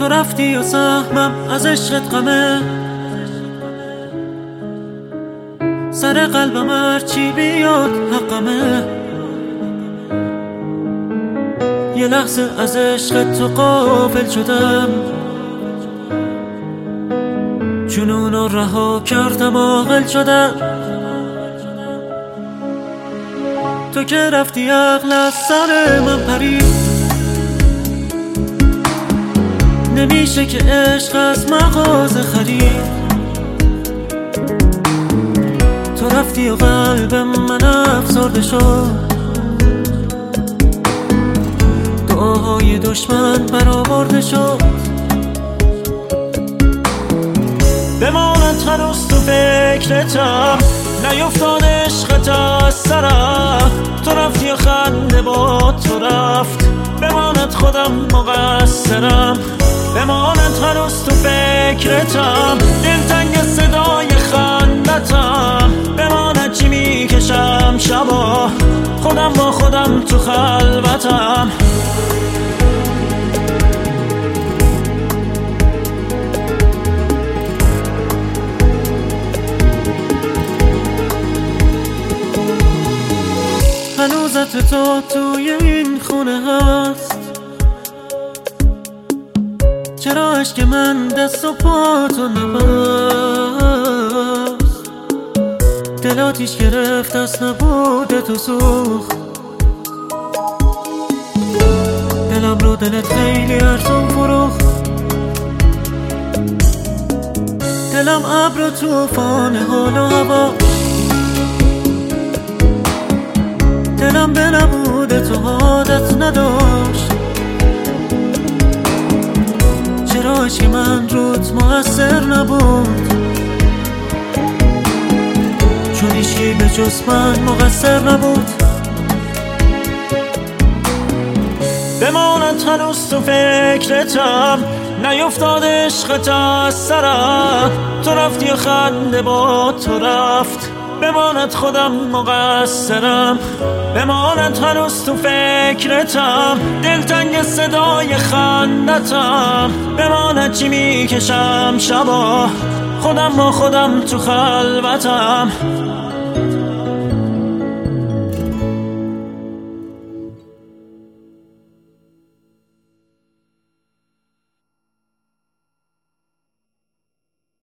تو رفتی و سهمم از عشقت غمه، سر قلبم هرچی بیاد حقمه. یه لحظه از عشقت تو غافل شدم، جنون رو رها کردم عاقل شدم. تو که رفتی عقل از سر من پرید، نمیشه که عشق از مغازه خرید. تو رفتی و قلب من افسرده شد، دعاهای دشمن برآورده شد. بماند هنوز تو فکرتم، نیفتاد عشقت از سرم. تو رفتی و خنده با تو رفت، بماند خودم مقصرم. بماند هنوز تو فکرتم، دلتنگ صدای خندتم. بماند چی میکشم شبا، خودم با خودم تو خلوتم. هنوزت تو توی این خونه هست، چرا عشق من دست و پا تو نبست؟ دل آتیش گرفت از نبود تو سوخت، دلم رو دلت خیلی ارزون فروخت. دلم ابر و طوفان حال و هوا، دلم به نبود تو عادت نداشت. چرا عشق من روت مؤثر نبود؟ چون هیچکی به جز من مقصر نبود. بماند هنوز تو فکرتم، نیفتاد عشقت از سرم. تو رفتی و خنده با تو رفت، بماند خودم مقصرم. بماند هنوز تو فکرتم، دلتنگ صدای خندتم. بماند چی میکشم شبا، خودم با خودم تو خلوتم.